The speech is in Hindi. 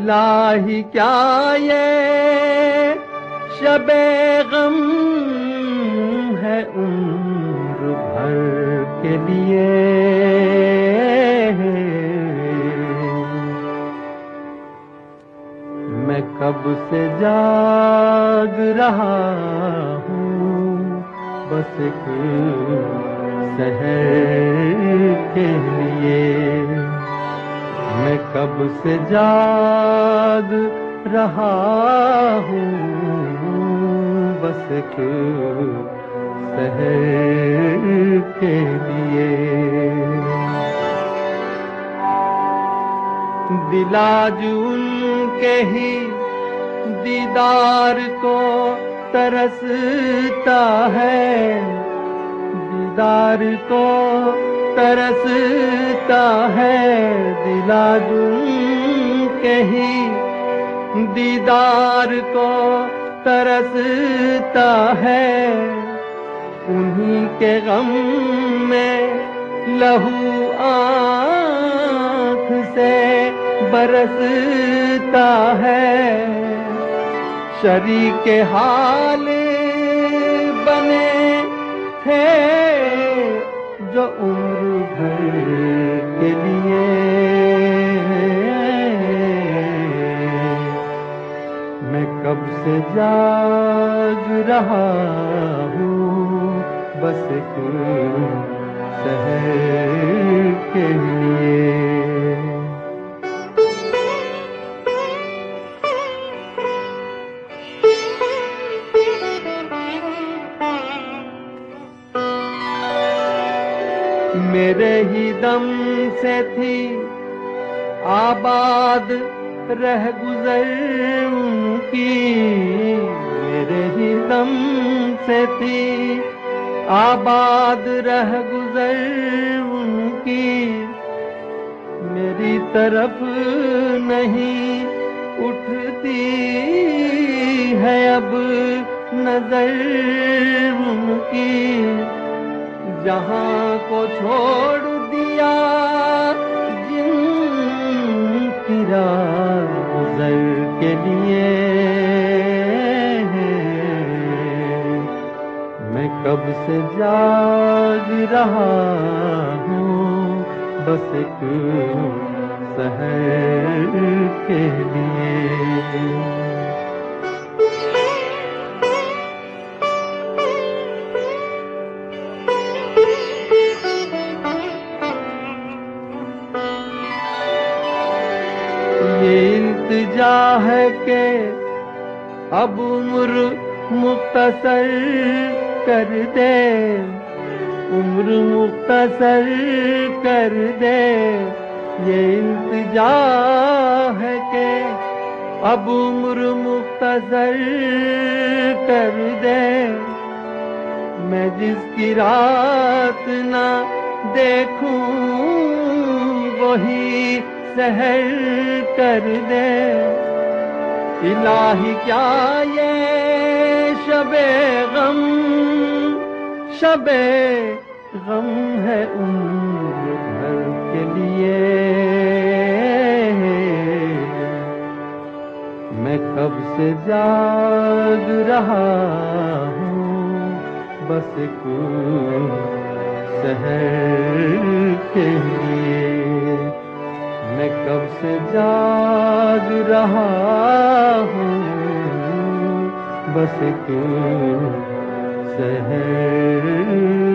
इलाही क्या ये शबे गम है उम्र भर के लिए। मैं कब से जाग रहा हूँ बस एक सहर के लिए। मैं कब से जाग रहा हूँ बस एक सहर के लिए। दिलाज उनके ही दीदार को तरसता है, दीदार को तरसता है। दिलाज उनके ही दीदार को तरसता है। उन्हीं के गम में लहू आँख से बरसता है। शरीके हाल बने थे जो उम्र भर के लिए। मैं कब से जाग रहा हूँ बस एक सहर के लिए। मेरे ही दम से थी आबाद रह गुजर उनकी। मेरे ही दम से थी आबाद रह गुजर उनकी। मेरी तरफ नहीं उठती है अब नजर उनकी। जहां को छोड़ दिया जिनकी राह गुजर के लिए। मैं कब से जाग रहा हूँ बस एक सहर के लिए। ये इल्तिजा है कि अब उम्र मुख्तसर कर दे, उम्र मुख्तसर कर दे। ये इल्तिजा है कि अब उम्र मुख्तसर कर दे। मैं जिसकी रात ना देखूं वही सहर कर दे। इलाही क्या ये शबे गम, शबे गम है उम्र भर के लिए। मैं कब से जाग रहा हूँ बस एक सहर के लिए। मैं कब से जाग रहा हूँ बस एक सहर